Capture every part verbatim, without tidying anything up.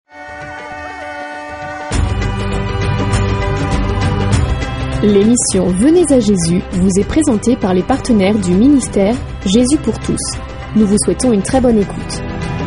L'émission Venez à Jésus vous est présentée par les partenaires du ministère Jésus pour tous. Nous vous souhaitons une très bonne écoute.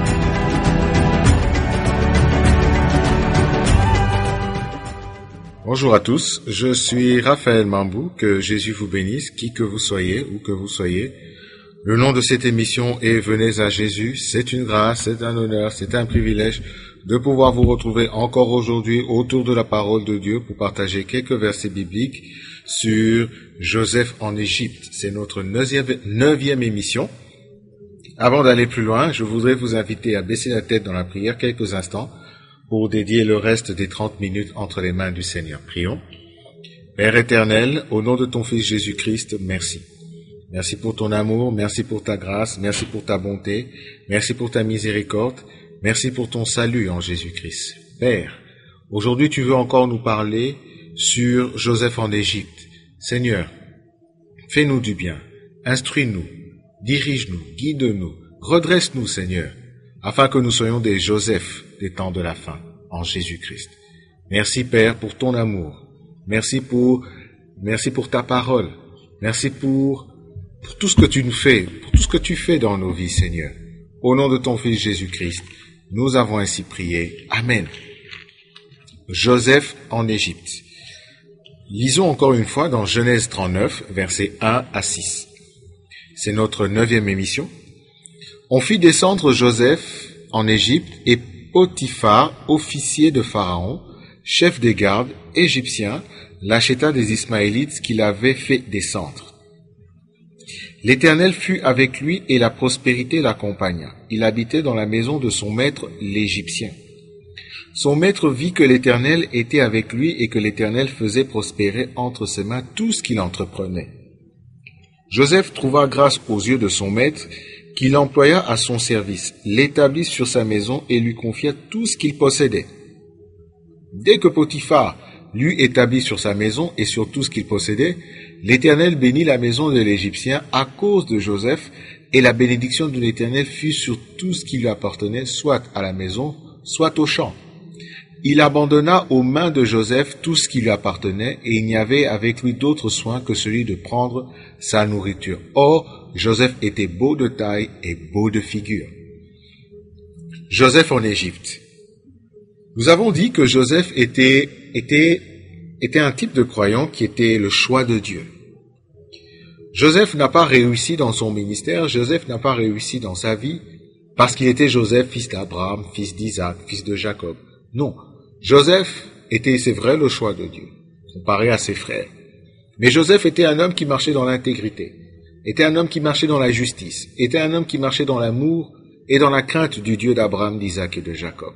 Bonjour à tous, je suis Raphaël Mambou, que Jésus vous bénisse, qui que vous soyez, où que vous soyez. Le nom de cette émission est Venez à Jésus. C'est une grâce, c'est un honneur, c'est un privilège de pouvoir vous retrouver encore aujourd'hui autour de la parole de Dieu pour partager quelques versets bibliques sur Joseph en Égypte. C'est notre neuvième, neuvième émission. Avant d'aller plus loin, je voudrais vous inviter à baisser la tête dans la prière quelques instants pour dédier le reste des trente minutes entre les mains du Seigneur. Prions. Père éternel, au nom de ton Fils Jésus-Christ, merci. Merci pour ton amour, merci pour ta grâce, merci pour ta bonté, merci pour ta miséricorde, merci pour ton salut en Jésus-Christ. Père, aujourd'hui tu veux encore nous parler sur Joseph en Égypte. Seigneur, fais-nous du bien, instruis-nous, dirige-nous, guide-nous, redresse-nous, Seigneur, afin que nous soyons des Joseph des temps de la fin, en Jésus-Christ. Merci, Père, pour ton amour. Merci pour, merci pour ta parole. Merci pour, pour tout ce que tu nous fais, pour tout ce que tu fais dans nos vies, Seigneur. Au nom de ton Fils Jésus-Christ, nous avons ainsi prié. Amen. Joseph en Égypte. Lisons encore une fois dans Genèse trente-neuf, versets un à six. C'est notre neuvième émission. On fit descendre Joseph en Égypte et Potiphar, officier de Pharaon, chef des gardes égyptiens, l'acheta des Ismaélites qu'il avait fait descendre. L'Éternel fut avec lui et la prospérité l'accompagna. Il habitait dans la maison de son maître l'Égyptien. Son maître vit que l'Éternel était avec lui et que l'Éternel faisait prospérer entre ses mains tout ce qu'il entreprenait. Joseph trouva grâce aux yeux de son maître, qui l'employa à son service, l'établit sur sa maison et lui confia tout ce qu'il possédait. Dès que Potiphar l'eut établi sur sa maison et sur tout ce qu'il possédait, l'Éternel bénit la maison de l'Égyptien à cause de Joseph, et la bénédiction de l'Éternel fut sur tout ce qui lui appartenait, soit à la maison, soit au champ. Il abandonna aux mains de Joseph tout ce qui lui appartenait, et il n'y avait avec lui d'autre soin que celui de prendre sa nourriture. Or, Joseph était beau de taille et beau de figure. Joseph en Égypte. Nous avons dit que Joseph était, était, était un type de croyant qui était le choix de Dieu. Joseph n'a pas réussi dans son ministère, Joseph n'a pas réussi dans sa vie, parce qu'il était Joseph, fils d'Abraham, fils d'Isaac, fils de Jacob. Non, Joseph était, c'est vrai, le choix de Dieu, comparé à ses frères. Mais Joseph était un homme qui marchait dans l'intégrité, était un homme qui marchait dans la justice, était un homme qui marchait dans l'amour et dans la crainte du Dieu d'Abraham, d'Isaac et de Jacob.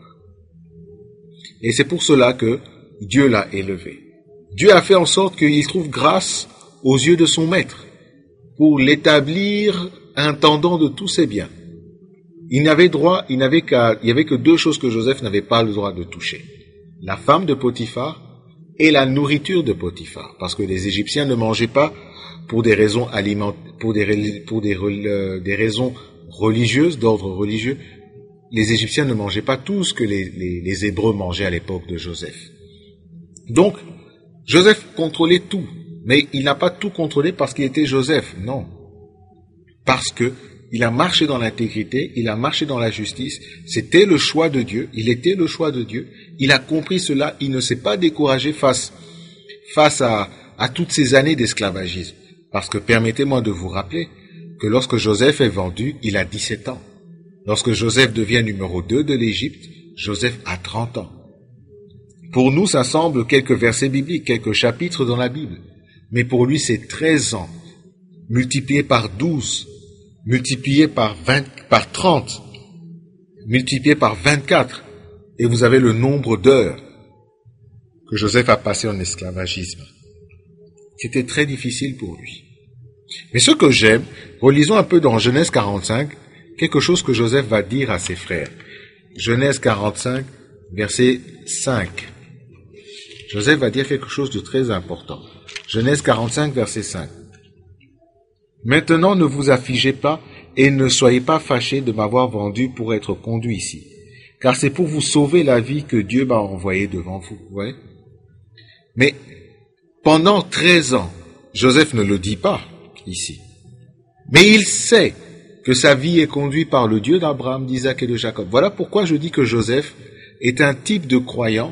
Et c'est pour cela que Dieu l'a élevé. Dieu a fait en sorte qu'il trouve grâce aux yeux de son maître pour l'établir intendant de tous ses biens. Il n'avait droit, il n'avait qu'à, il y avait que deux choses que Joseph n'avait pas le droit de toucher. La femme de Potiphar et la nourriture de Potiphar. Parce que les Égyptiens ne mangeaient pas pour des raisons alimentaires, pour des, pour des, euh, des raisons religieuses, d'ordre religieux. Les Égyptiens ne mangeaient pas tout ce que les, les, les Hébreux mangeaient à l'époque de Joseph. Donc, Joseph contrôlait tout. Mais il n'a pas tout contrôlé parce qu'il était Joseph. Non. Parce que il a marché dans l'intégrité, il a marché dans la justice, c'était le choix de Dieu, il était le choix de Dieu, il a compris cela, il ne s'est pas découragé face, face à, à toutes ces années d'esclavagisme. Parce que permettez-moi de vous rappeler que lorsque Joseph est vendu, il a dix-sept ans. Lorsque Joseph devient numéro deux de l'Égypte, Joseph a trente ans. Pour nous, ça semble quelques versets bibliques, quelques chapitres dans la Bible. Mais pour lui, c'est treize ans, multiplié par douze, multiplié par vingt, par trente, multiplié par vingt-quatre, et vous avez le nombre d'heures que Joseph a passé en esclavagisme. C'était très difficile pour lui. Mais ce que j'aime, relisons un peu dans Genèse quarante-cinq, quelque chose que Joseph va dire à ses frères. Genèse quarante-cinq, verset cinq. Joseph va dire quelque chose de très important. Genèse quarante-cinq, verset cinq. Maintenant, ne vous affligez pas et ne soyez pas fâchés de m'avoir vendu pour être conduit ici. car c'est pour vous sauver la vie que Dieu m'a envoyé devant vous. Ouais. Mais pendant treize ans, Joseph ne le dit pas ici, mais il sait que sa vie est conduite par le Dieu d'Abraham, d'Isaac et de Jacob. Voilà pourquoi je dis que Joseph est un type de croyant,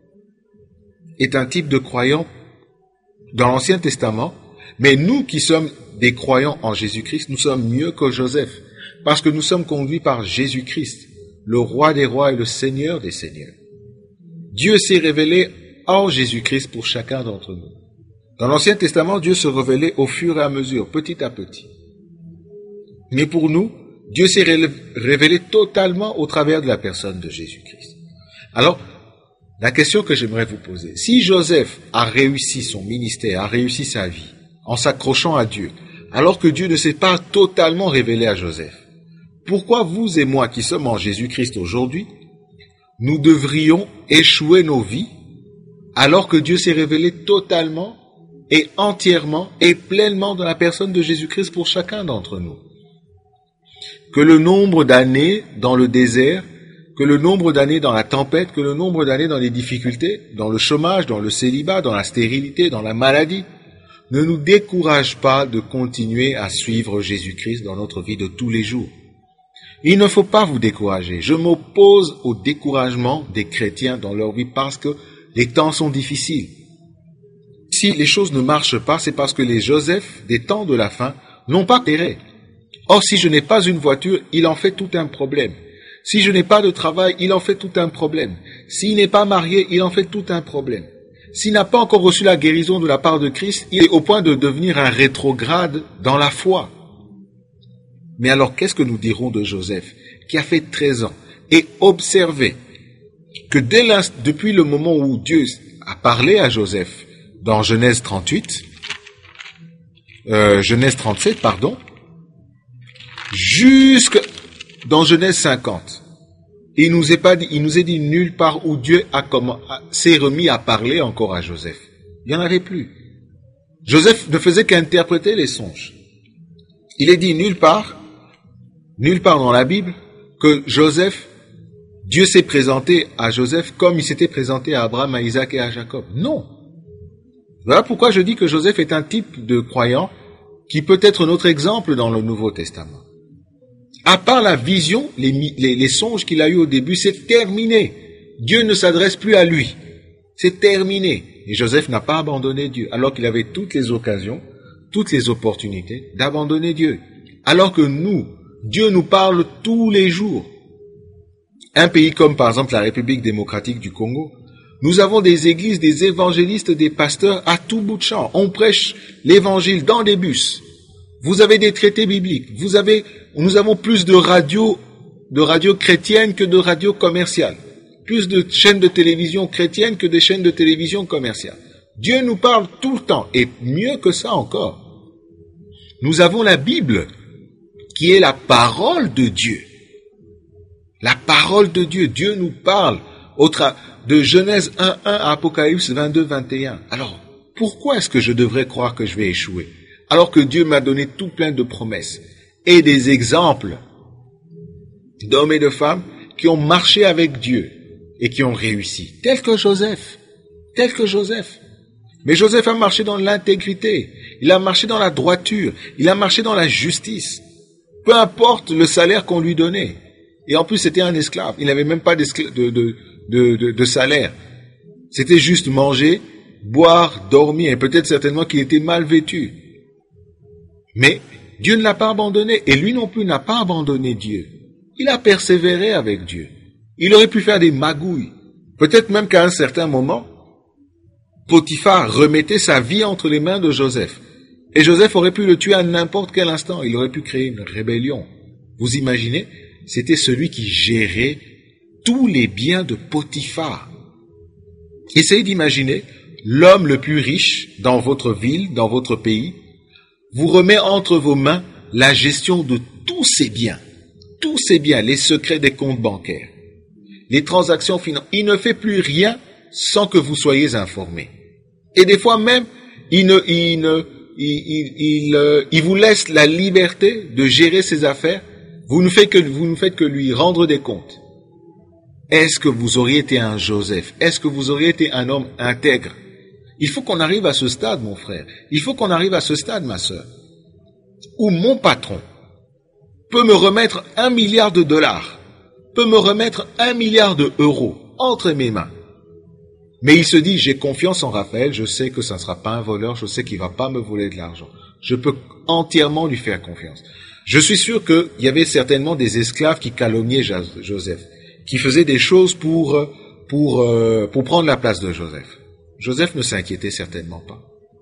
est un type de croyant dans l'Ancien Testament, mais nous qui sommes des croyants en Jésus-Christ, nous sommes mieux que Joseph, parce que nous sommes conduits par Jésus-Christ, le roi des rois et le Seigneur des seigneurs. Dieu s'est révélé en Jésus-Christ pour chacun d'entre nous. Dans l'Ancien Testament, Dieu se révélait au fur et à mesure, petit à petit. Mais pour nous, Dieu s'est révélé totalement au travers de la personne de Jésus-Christ. Alors, la question que j'aimerais vous poser, si Joseph a réussi son ministère, a réussi sa vie, en s'accrochant à Dieu, alors que Dieu ne s'est pas totalement révélé à Joseph, pourquoi vous et moi qui sommes en Jésus-Christ aujourd'hui, nous devrions échouer nos vies, alors que Dieu s'est révélé totalement et entièrement et pleinement dans la personne de Jésus-Christ pour chacun d'entre nous? Que le nombre d'années dans le désert, que le nombre d'années dans la tempête, que le nombre d'années dans les difficultés, dans le chômage, dans le célibat, dans la stérilité, dans la maladie, ne nous décourage pas de continuer à suivre Jésus-Christ dans notre vie de tous les jours. Il ne faut pas vous décourager. Je m'oppose au découragement des chrétiens dans leur vie parce que les temps sont difficiles. Si les choses ne marchent pas, c'est parce que les Joseph des temps de la fin n'ont pas intérêt. Or, si je n'ai pas une voiture, il en fait tout un problème. Si je n'ai pas de travail, il en fait tout un problème. S'il n'est pas marié, il en fait tout un problème. S'il n'a pas encore reçu la guérison de la part de Christ, il est au point de devenir un rétrograde dans la foi. Mais alors, qu'est-ce que nous dirons de Joseph, qui a fait treize ans, et observez que dès depuis le moment où Dieu a parlé à Joseph, dans Genèse trente-huit, euh, Genèse trente-sept, pardon, jusque dans Genèse cinquante, il nous est pas dit, il nous est dit nulle part où Dieu a comment, s'est remis à parler encore à Joseph. Il n'y en avait plus. Joseph ne faisait qu'interpréter les songes. Il est dit nulle part, nulle part dans la Bible, que Joseph, Dieu s'est présenté à Joseph comme il s'était présenté à Abraham, à Isaac et à Jacob. Non. Voilà pourquoi je dis que Joseph est un type de croyant qui peut être notre exemple dans le Nouveau Testament. À part la vision, les, les, les songes qu'il a eus au début, c'est terminé. Dieu ne s'adresse plus à lui. C'est terminé. Et Joseph n'a pas abandonné Dieu, alors qu'il avait toutes les occasions, toutes les opportunités d'abandonner Dieu. Alors que nous, Dieu nous parle tous les jours. Un pays comme par exemple la République démocratique du Congo, nous avons des églises, des évangélistes, des pasteurs à tout bout de champ. On prêche l'évangile dans des bus. Vous avez des traités bibliques. Vous avez, nous avons plus de radios, de radios chrétiennes que de radios commerciales. Plus de chaînes de télévision chrétiennes que de chaînes de télévision commerciales. Dieu nous parle tout le temps. Et mieux que ça encore. Nous avons la Bible, qui est la parole de Dieu. La parole de Dieu. Dieu nous parle au tra- de Genèse un un à Apocalypse vingt-deux vingt et un. Alors, pourquoi est-ce que je devrais croire que je vais échouer? Alors que Dieu m'a donné tout plein de promesses et des exemples d'hommes et de femmes qui ont marché avec Dieu et qui ont réussi, tel que Joseph, tel que Joseph. Mais Joseph a marché dans l'intégrité, il a marché dans la droiture, il a marché dans la justice, peu importe le salaire qu'on lui donnait. Et en plus, c'était un esclave, il n'avait même pas de, de, de, de, de salaire. C'était juste manger, boire, dormir, et peut-être certainement qu'il était mal vêtu. Mais Dieu ne l'a pas abandonné, et lui non plus n'a pas abandonné Dieu. Il a persévéré avec Dieu. Il aurait pu faire des magouilles. Peut-être même qu'à un certain moment, Potiphar remettait sa vie entre les mains de Joseph. Et Joseph aurait pu le tuer à n'importe quel instant. Il aurait pu créer une rébellion. Vous imaginez? C'était celui qui gérait tous les biens de Potiphar. Essayez d'imaginer l'homme le plus riche dans votre ville, dans votre pays, vous remet entre vos mains la gestion de tous ces biens, tous ces biens, les secrets des comptes bancaires, les transactions financières. Il ne fait plus rien sans que vous soyez informés. Et des fois même, il, ne, il, ne, il, il, il, il vous laisse la liberté de gérer ses affaires. Vous ne faites que, vous ne faites que lui rendre des comptes. est-ce que vous auriez été un Joseph? Est-ce que vous auriez été un homme intègre? Il faut qu'on arrive à ce stade, mon frère. Il faut qu'on arrive à ce stade, ma sœur, où mon patron peut me remettre un milliard de dollars, peut me remettre un milliard d'euros entre mes mains. Mais il se dit, j'ai confiance en Raphaël, je sais que ça ne sera pas un voleur, je sais qu'il ne va pas me voler de l'argent. Je peux entièrement lui faire confiance. Je suis sûr qu'il y avait certainement des esclaves qui calomniaient Joseph, qui faisaient des choses pour, pour, euh, pour prendre la place de Joseph. Joseph ne s'inquiétait certainement pas.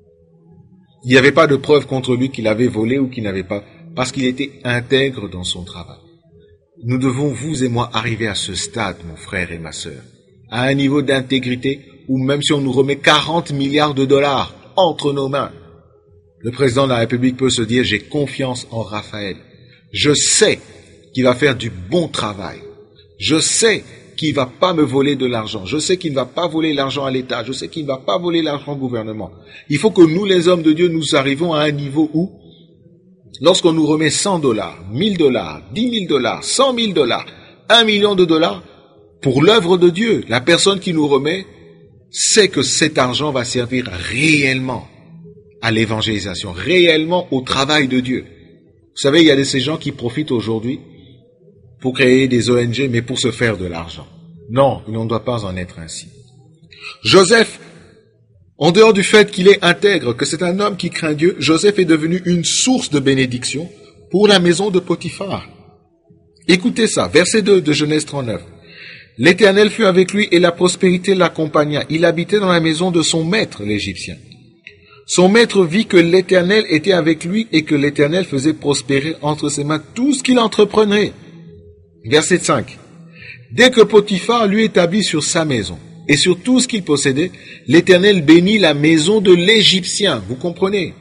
Il n'y avait pas de preuve contre lui qu'il avait volé ou qu'il n'avait pas, parce qu'il était intègre dans son travail. Nous devons, vous et moi, arriver à ce stade, mon frère et ma sœur, à un niveau d'intégrité où même si on nous remet quarante milliards de dollars entre nos mains, le président de la République peut se dire, j'ai confiance en Raphaël. Je sais qu'il va faire du bon travail. Je sais qu'il ne va pas me voler de l'argent. Je sais qu'il ne va pas voler l'argent à l'État. Je sais qu'il ne va pas voler l'argent au gouvernement. Il faut que nous, les hommes de Dieu, nous arrivons à un niveau où, lorsqu'on nous remet cent dollars, mille dollars, dix mille dollars, cent mille dollars, un million de dollars, pour l'œuvre de Dieu, la personne qui nous remet sait que cet argent va servir réellement à l'évangélisation, réellement au travail de Dieu. Vous savez, il y a de ces gens qui profitent aujourd'hui pour créer des O N G, mais pour se faire de l'argent. Non, il ne doit pas en être ainsi. Joseph, en dehors du fait qu'il est intègre, que c'est un homme qui craint Dieu, Joseph est devenu une source de bénédiction pour la maison de Potiphar. Écoutez ça, verset deux de Genèse trente-neuf. L'Éternel fut avec lui et la prospérité l'accompagna. Il habitait dans la maison de son maître, l'Égyptien. Son maître vit que l'Éternel était avec lui et que l'Éternel faisait prospérer entre ses mains tout ce qu'il entreprenait. Verset cinq. Dès que Potiphar lui établit sur sa maison et sur tout ce qu'il possédait, l'Éternel bénit la maison de l'Égyptien. Vous comprenez?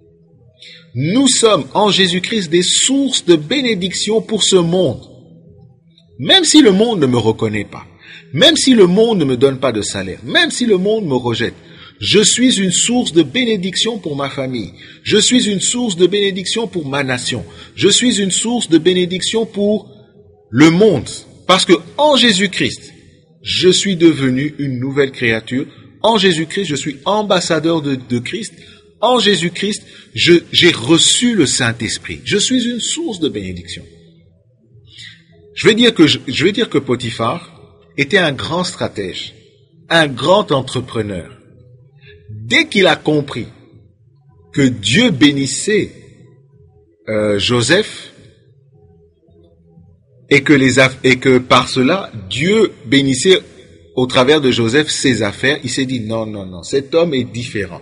Nous sommes en Jésus-Christ des sources de bénédiction pour ce monde. Même si le monde ne me reconnaît pas, même si le monde ne me donne pas de salaire, même si le monde me rejette, je suis une source de bénédiction pour ma famille. Je suis une source de bénédiction pour ma nation. Je suis une source de bénédiction pour le monde. Parce que en Jésus-Christ, je suis devenu une nouvelle créature. En Jésus-Christ, je suis ambassadeur de, de Christ. En Jésus-Christ, je, j'ai reçu le Saint-Esprit. Je suis une source de bénédiction. Je vais dire que, je, je vais dire que Potiphar était un grand stratège, un grand entrepreneur. Dès qu'il a compris que Dieu bénissait euh, Joseph et que, les aff- et que par cela, Dieu bénissait au travers de Joseph ses affaires, il s'est dit non, non, non, cet homme est différent.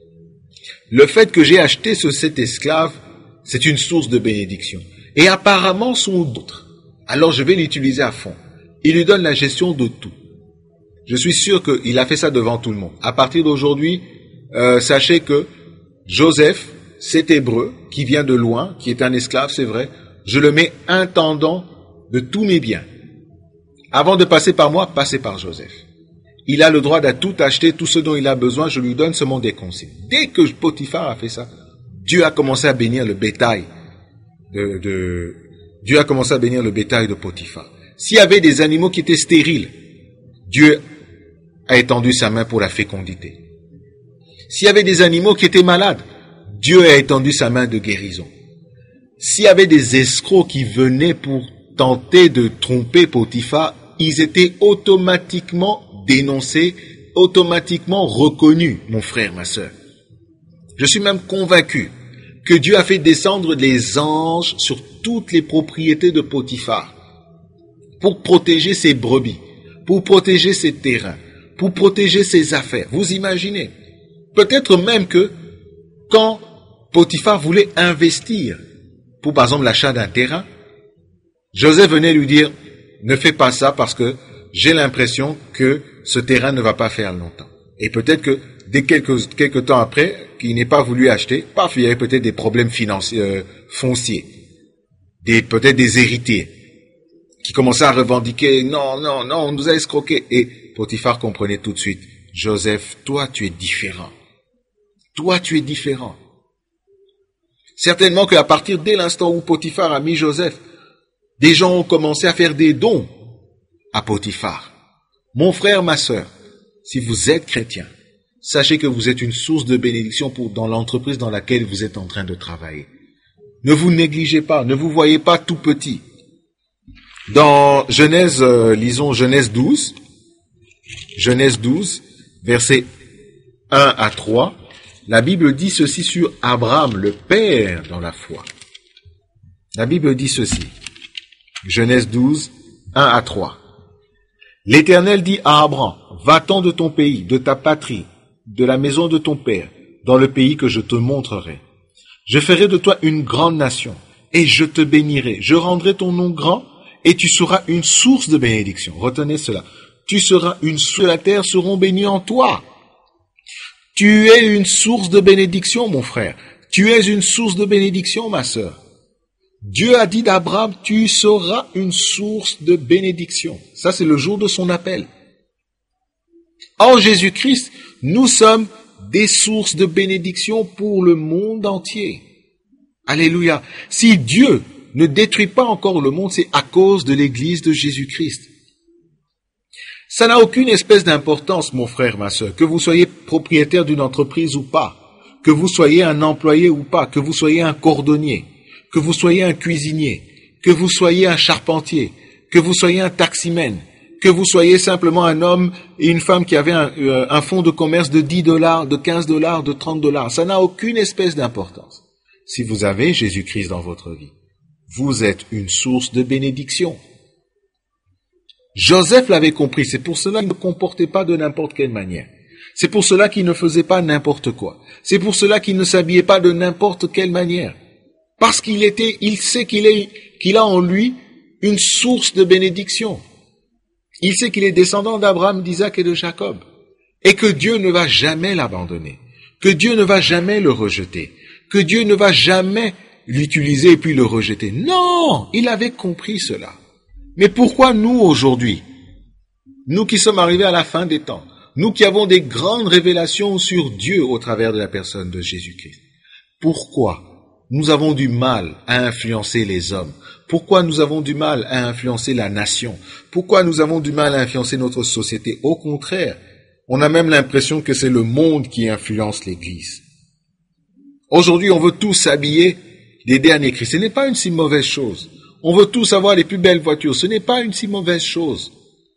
Le fait que j'ai acheté ce, cet esclave, c'est une source de bénédiction. Et apparemment, son d'autres. Alors je vais l'utiliser à fond. Il lui donne la gestion de tout. Je suis sûr qu'il a fait ça devant tout le monde. À partir d'aujourd'hui, euh, sachez que Joseph, cet Hébreu, qui vient de loin, qui est un esclave, c'est vrai, je le mets intendant de tous mes biens. Avant de passer par moi, passez par Joseph. Il a le droit de tout acheter, tout ce dont il a besoin, je lui donne seulement des conseils. Dès que Potiphar a fait ça, Dieu a commencé à bénir le bétail de, de Dieu a commencé à bénir le bétail de Potiphar. S'il y avait des animaux qui étaient stériles, Dieu a étendu sa main pour la fécondité. S'il y avait des animaux qui étaient malades, Dieu a étendu sa main de guérison. S'il y avait des escrocs qui venaient pour tenter de tromper Potiphar, ils étaient automatiquement dénoncés, automatiquement reconnus, mon frère, ma sœur. Je suis même convaincu que Dieu a fait descendre les anges sur toutes les propriétés de Potiphar pour protéger ses brebis, pour protéger ses terrains, pour protéger ses affaires. Vous imaginez? Peut-être même que quand Potiphar voulait investir pour, par exemple, l'achat d'un terrain, Joseph venait lui dire, ne fais pas ça parce que j'ai l'impression que ce terrain ne va pas faire longtemps. Et peut-être que dès quelques, quelques temps après, qu'il n'ait pas voulu acheter, paf, il y avait peut-être des problèmes financiers, euh, fonciers, des, peut-être des héritiers, qui commençaient à revendiquer, non, non, non, on nous a escroqués. Et Potiphar comprenait tout de suite, Joseph, toi tu es différent. Toi tu es différent. Certainement qu'à partir dès l'instant où Potiphar a mis Joseph, des gens ont commencé à faire des dons à Potiphar. Mon frère, ma sœur, si vous êtes chrétien, sachez que vous êtes une source de bénédiction pour, dans l'entreprise dans laquelle vous êtes en train de travailler. Ne vous négligez pas, ne vous voyez pas tout petit. Dans Genèse, euh, lisons Genèse douze, Genèse douze, versets un à trois, la Bible dit ceci sur Abraham, le père dans la foi. La Bible dit ceci, Genèse douze, un à trois. L'Éternel dit à Abraham, va-t'en de ton pays, de ta patrie, de la maison de ton père, dans le pays que je te montrerai. Je ferai de toi une grande nation, et je te bénirai. Je rendrai ton nom grand, et tu seras une source de bénédiction. Retenez cela. Tu seras une source de la terre, seront bénis en toi. Tu es une source de bénédiction, mon frère. Tu es une source de bénédiction, ma sœur. Dieu a dit d'Abraham, tu seras une source de bénédiction. Ça, c'est le jour de son appel. En Jésus-Christ, nous sommes des sources de bénédiction pour le monde entier. Alléluia. Si Dieu ne détruit pas encore le monde, c'est à cause de l'Église de Jésus-Christ. Ça n'a aucune espèce d'importance, mon frère, ma sœur, que vous soyez propriétaire d'une entreprise ou pas, que vous soyez un employé ou pas, que vous soyez un cordonnier, que vous soyez un cuisinier, que vous soyez un charpentier, que vous soyez un taximène, que vous soyez simplement un homme et une femme qui avaient un, euh, un fonds de commerce de dix dollars, de quinze dollars, de trente dollars. Ça n'a aucune espèce d'importance. Si vous avez Jésus-Christ dans votre vie, vous êtes une source de bénédiction. Joseph l'avait compris, c'est pour cela qu'il ne comportait pas de n'importe quelle manière. C'est pour cela qu'il ne faisait pas n'importe quoi. C'est pour cela qu'il ne s'habillait pas de n'importe quelle manière. Parce qu'il était, il sait qu'il est, qu'il a en lui une source de bénédiction. Il sait qu'il est descendant d'Abraham, d'Isaac et de Jacob. Et que Dieu ne va jamais l'abandonner. Que Dieu ne va jamais le rejeter. Que Dieu ne va jamais l'utiliser et puis le rejeter. Non! Il avait compris cela. Mais pourquoi nous aujourd'hui, nous qui sommes arrivés à la fin des temps, nous qui avons des grandes révélations sur Dieu au travers de la personne de Jésus-Christ, pourquoi nous avons du mal à influencer les hommes? Pourquoi nous avons du mal à influencer la nation? Pourquoi nous avons du mal à influencer notre société? Au contraire, on a même l'impression que c'est le monde qui influence l'Église. Aujourd'hui, on veut tous s'habiller des derniers cris. Ce n'est pas une si mauvaise chose. On veut tous avoir les plus belles voitures. Ce n'est pas une si mauvaise chose.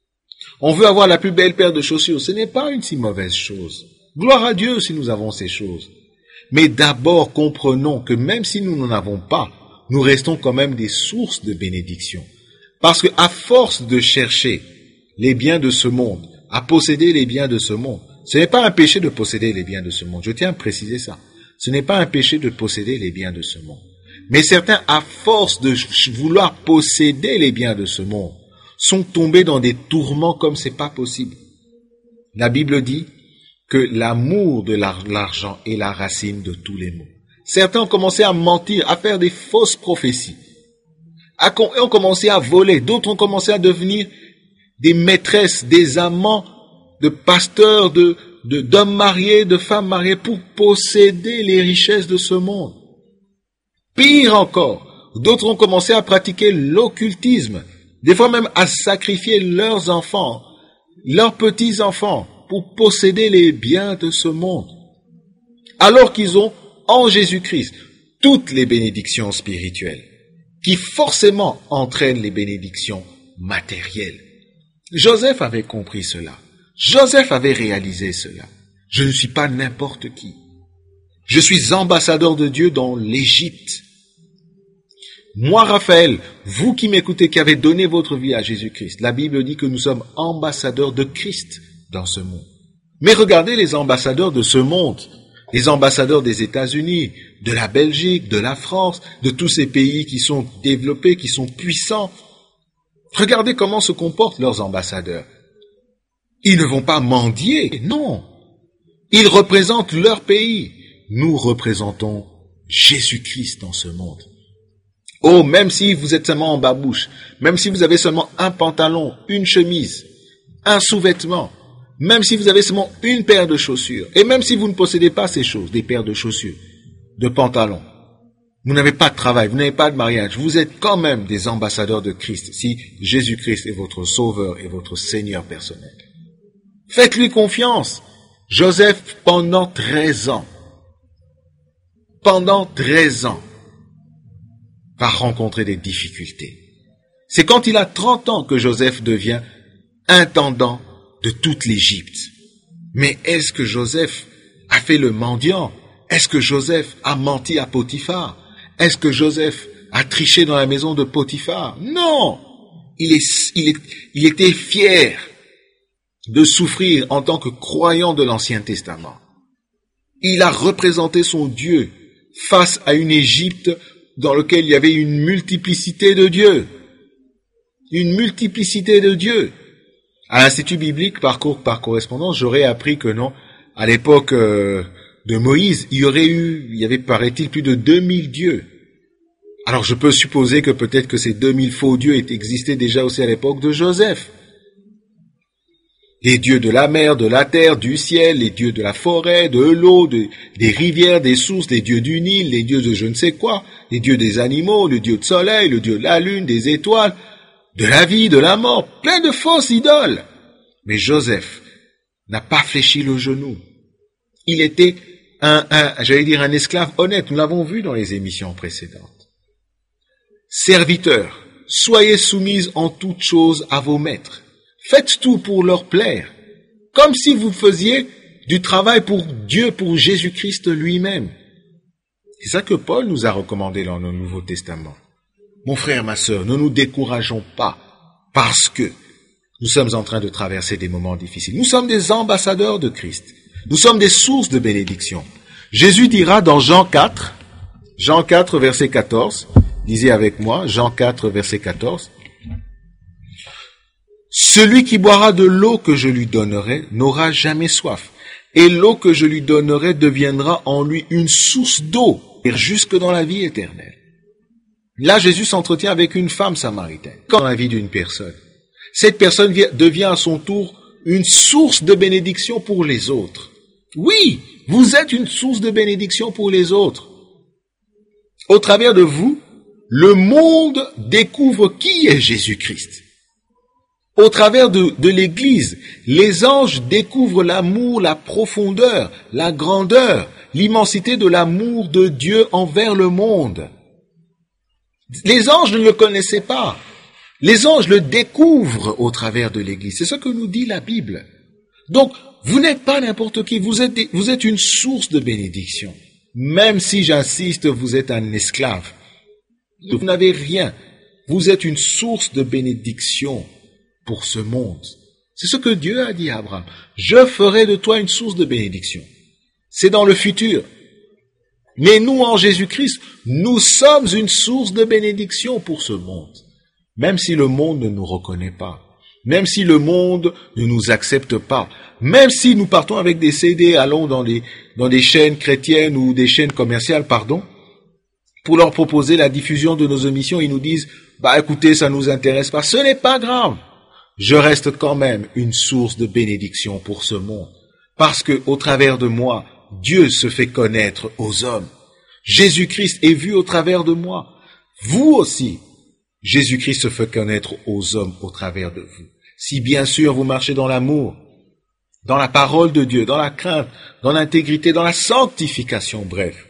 On veut avoir la plus belle paire de chaussures. Ce n'est pas une si mauvaise chose. Gloire à Dieu si nous avons ces choses. Mais d'abord, comprenons que même si nous n'en avons pas, nous restons quand même des sources de bénédiction. Parce que à force de chercher les biens de ce monde, à posséder les biens de ce monde, ce n'est pas un péché de posséder les biens de ce monde. Je tiens à préciser ça. Ce n'est pas un péché de posséder les biens de ce monde. Mais certains, à force de vouloir posséder les biens de ce monde, sont tombés dans des tourments comme c'est pas possible. La Bible dit que l'amour de l'argent est la racine de tous les maux. Certains ont commencé à mentir, à faire des fausses prophéties, ont commencé à voler, d'autres ont commencé à devenir des maîtresses, des amants de pasteurs, de, de, d'hommes mariés, de femmes mariées pour posséder les richesses de ce monde. Pire encore, d'autres ont commencé à pratiquer l'occultisme, des fois même à sacrifier leurs enfants, leurs petits-enfants, pour posséder les biens de ce monde, alors qu'ils ont en Jésus-Christ toutes les bénédictions spirituelles, qui forcément entraînent les bénédictions matérielles. Joseph avait compris cela. Joseph avait réalisé cela. Je ne suis pas n'importe qui. Je suis ambassadeur de Dieu dans l'Égypte. Moi, Raphaël, vous qui m'écoutez, qui avez donné votre vie à Jésus-Christ, la Bible dit que nous sommes ambassadeurs de Christ dans ce monde. Mais regardez les ambassadeurs de ce monde, les ambassadeurs des États-Unis, de la Belgique, de la France, de tous ces pays qui sont développés, qui sont puissants. Regardez comment se comportent leurs ambassadeurs. Ils ne vont pas mendier, non. Ils représentent leur pays. Nous représentons Jésus-Christ dans ce monde. Oh, même si vous êtes seulement en babouche, même si vous avez seulement un pantalon, une chemise, un sous-vêtement, même si vous avez seulement une paire de chaussures, et même si vous ne possédez pas ces choses, des paires de chaussures, de pantalons, Vous n'avez pas de travail, vous n'avez pas de mariage, vous êtes quand même des ambassadeurs de Christ si Jésus-Christ est votre sauveur et votre Seigneur personnel. Faites-lui confiance. Joseph, pendant treize ans, pendant treize ans, va rencontrer des difficultés. C'est quand il a trente ans que Joseph devient intendant de toute l'Égypte. Mais est-ce que Joseph a fait le mendiant? Est-ce que Joseph a menti à Potiphar? Est-ce que Joseph a triché dans la maison de Potiphar? Non! Il, est, il, est, il était fier de souffrir en tant que croyant de l'Ancien Testament. Il a représenté son Dieu face à une Égypte dans laquelle il y avait une multiplicité de dieux. Une multiplicité de dieux. À l'Institut biblique, parcours par correspondance, j'aurais appris que non, à l'époque euh, de Moïse, il y aurait eu, il y avait, paraît-il, plus de deux mille dieux. Alors je peux supposer que peut-être que ces deux mille faux dieux existaient déjà aussi à l'époque de Joseph. Les dieux de la mer, de la terre, du ciel, les dieux de la forêt, de l'eau, de, des rivières, des sources, les dieux du Nil, les dieux de je ne sais quoi, les dieux des animaux, le dieu de soleil, le dieu de la lune, des étoiles, de la vie, de la mort, plein de fausses idoles. Mais Joseph n'a pas fléchi le genou. Il était un, un j'allais dire un esclave honnête, nous l'avons vu dans les émissions précédentes. Serviteurs, soyez soumises en toutes choses à vos maîtres. Faites tout pour leur plaire, comme si vous faisiez du travail pour Dieu, pour Jésus-Christ lui-même. C'est ça que Paul nous a recommandé dans le Nouveau Testament. Mon frère, ma sœur, ne nous décourageons pas parce que nous sommes en train de traverser des moments difficiles. Nous sommes des ambassadeurs de Christ. Nous sommes des sources de bénédiction. Jésus dira dans Jean quatre, Jean quatre, verset quatorze, lisez avec moi, Jean quatre, verset quatorze, « Celui qui boira de l'eau que je lui donnerai n'aura jamais soif, et l'eau que je lui donnerai deviendra en lui une source d'eau, jusque dans la vie éternelle. » Là, Jésus s'entretient avec une femme samaritaine, dans la vie d'une personne. Cette personne devient à son tour une source de bénédiction pour les autres. Oui, vous êtes une source de bénédiction pour les autres. Au travers de vous, le monde découvre qui est Jésus-Christ. Au travers de, de l'Église, les anges découvrent l'amour, la profondeur, la grandeur, l'immensité de l'amour de Dieu envers le monde. Les anges ne le connaissaient pas. Les anges le découvrent au travers de l'Église. C'est ce que nous dit la Bible. Donc, vous n'êtes pas n'importe qui. Vous êtes, vous êtes une source de bénédiction. Même si, j'insiste, vous êtes un esclave. Vous n'avez rien. Vous êtes une source de bénédiction pour ce monde. C'est ce que Dieu a dit à Abraham. Je ferai de toi une source de bénédiction. C'est dans le futur. Mais nous, en Jésus-Christ, nous sommes une source de bénédiction pour ce monde. Même si le monde ne nous reconnaît pas. Même si le monde ne nous accepte pas. Même si nous partons avec des C D, allons dans des, dans des chaînes chrétiennes ou des chaînes commerciales, pardon, pour leur proposer la diffusion de nos émissions, ils nous disent, bah écoutez, ça nous intéresse pas. Ce n'est pas grave. Je reste quand même une source de bénédiction pour ce monde. Parce que, au travers de moi, Dieu se fait connaître aux hommes. Jésus-Christ est vu au travers de moi. Vous aussi, Jésus-Christ se fait connaître aux hommes au travers de vous. Si bien sûr vous marchez dans l'amour, dans la parole de Dieu, dans la crainte, dans l'intégrité, dans la sanctification, bref.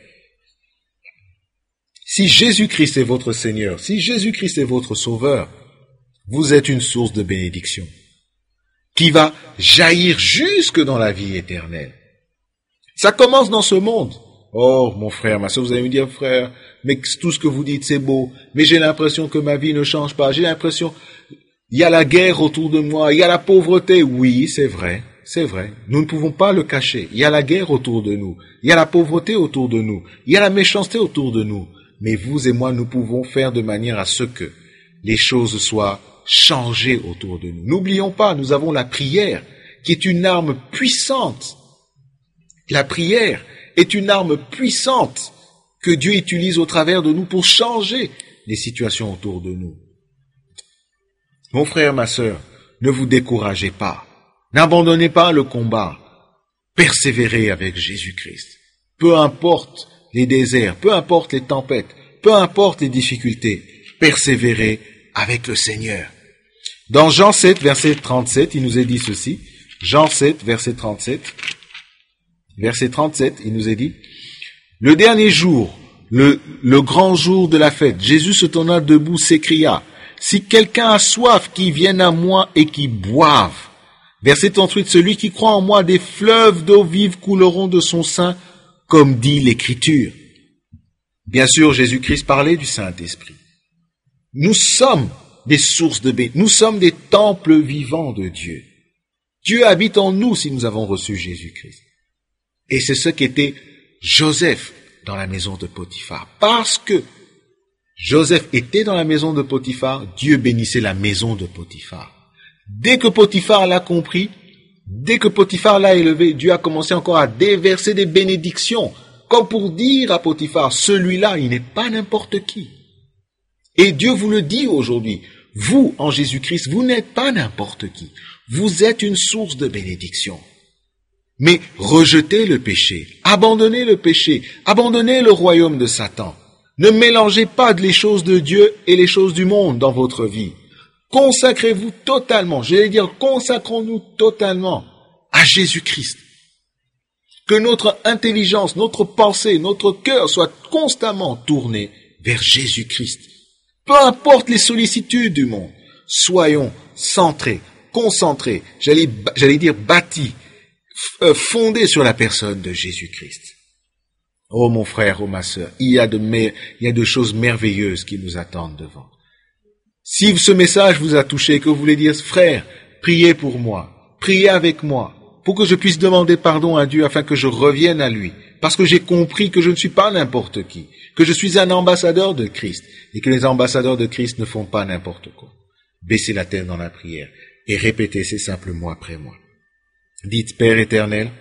Si Jésus-Christ est votre Seigneur, si Jésus-Christ est votre Sauveur, vous êtes une source de bénédiction qui va jaillir jusque dans la vie éternelle. Ça commence dans ce monde. Oh, mon frère, ma soeur, vous allez me dire, frère, mais tout ce que vous dites, c'est beau, mais j'ai l'impression que ma vie ne change pas. J'ai l'impression, il y a la guerre autour de moi, il y a la pauvreté. Oui, c'est vrai, c'est vrai. Nous ne pouvons pas le cacher. Il y a la guerre autour de nous, il y a la pauvreté autour de nous, il y a la méchanceté autour de nous. Mais vous et moi, nous pouvons faire de manière à ce que les choses soient changées autour de nous. N'oublions pas, nous avons la prière, qui est une arme puissante. La prière est une arme puissante que Dieu utilise au travers de nous pour changer les situations autour de nous. Mon frère, ma sœur, ne vous découragez pas. N'abandonnez pas le combat. Persévérez avec Jésus-Christ. Peu importe les déserts, peu importe les tempêtes, peu importe les difficultés, persévérez avec le Seigneur. Dans Jean sept, verset trente-sept, il nous est dit ceci. Jean sept, verset trente-sept. Verset trente-sept, il nous est dit, « Le dernier jour, le, le grand jour de la fête, Jésus se tourna debout, s'écria, « Si quelqu'un a soif, qu'il vienne à moi et qu'il boive. » Verset trente-huit, « Celui qui croit en moi, des fleuves d'eau vive couleront de son sein, comme dit l'Écriture. » Bien sûr, Jésus-Christ parlait du Saint-Esprit. Nous sommes des sources de bénédiction. Nous sommes des temples vivants de Dieu. Dieu habite en nous si nous avons reçu Jésus-Christ. Et c'est ce qu'était Joseph dans la maison de Potiphar. Parce que Joseph était dans la maison de Potiphar, Dieu bénissait la maison de Potiphar. Dès que Potiphar l'a compris, dès que Potiphar l'a élevé, Dieu a commencé encore à déverser des bénédictions, comme pour dire à Potiphar, celui-là, il n'est pas n'importe qui. Et Dieu vous le dit aujourd'hui, vous, en Jésus-Christ, vous n'êtes pas n'importe qui. Vous êtes une source de bénédiction. Mais rejetez le péché, abandonnez le péché, abandonnez le royaume de Satan. Ne mélangez pas les choses de Dieu et les choses du monde dans votre vie. Consacrez-vous totalement, je vais dire consacrons-nous totalement à Jésus-Christ. Que notre intelligence, notre pensée, notre cœur soient constamment tournés vers Jésus-Christ. Peu importe les sollicitudes du monde, soyons centrés, concentrés, j'allais, j'allais dire bâtis, fondés sur la personne de Jésus-Christ. Oh mon frère, oh ma sœur, il y a de, mer- il y a de choses merveilleuses qui nous attendent devant. Si ce message vous a touché et que vous voulez dire, frère, priez pour moi, priez avec moi, pour que je puisse demander pardon à Dieu afin que je revienne à lui, parce que j'ai compris que je ne suis pas n'importe qui, que je suis un ambassadeur de Christ, et que les ambassadeurs de Christ ne font pas n'importe quoi. Baissez la tête dans la prière et répétez ces simples mots après moi. Dites, Père éternel,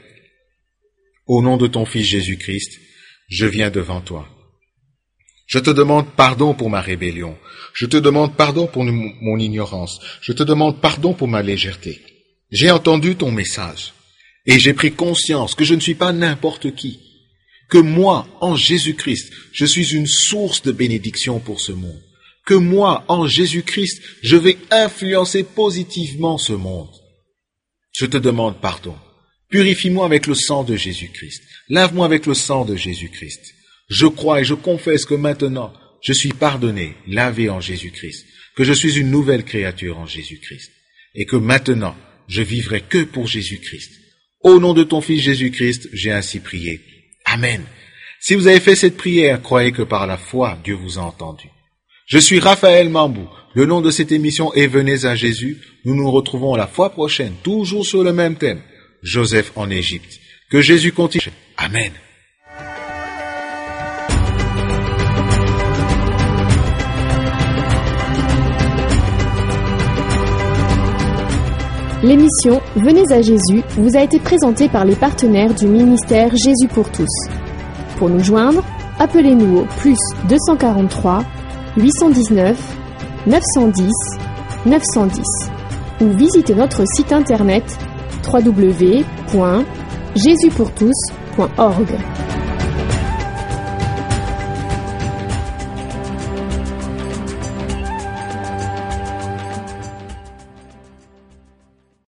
au nom de ton Fils Jésus-Christ, je viens devant toi. Je te demande pardon pour ma rébellion. Je te demande pardon pour mon ignorance. Je te demande pardon pour ma légèreté. J'ai entendu ton message et j'ai pris conscience que je ne suis pas n'importe qui, que moi, en Jésus-Christ, je suis une source de bénédiction pour ce monde, que moi, en Jésus-Christ, je vais influencer positivement ce monde. Je te demande pardon. Purifie-moi avec le sang de Jésus-Christ. Lave-moi avec le sang de Jésus-Christ. Je crois et je confesse que maintenant, je suis pardonné, lavé en Jésus-Christ, que je suis une nouvelle créature en Jésus-Christ, et que maintenant, je vivrai que pour Jésus-Christ. Au nom de ton Fils Jésus-Christ, j'ai ainsi prié. Amen. Si vous avez fait cette prière, croyez que par la foi, Dieu vous a entendu. Je suis Raphaël Mambou. Le nom de cette émission est Venez à Jésus. Nous nous retrouvons la fois prochaine, toujours sur le même thème. Joseph en Égypte. Que Jésus continue. Amen. L'émission Venez à Jésus vous a été présentée par les partenaires du ministère Jésus pour tous. Pour nous joindre, appelez-nous au plus deux cent quarante-trois, huit cent dix-neuf, neuf cent dix, neuf cent dix ou visitez notre site internet w w w point jésus pour tous point org.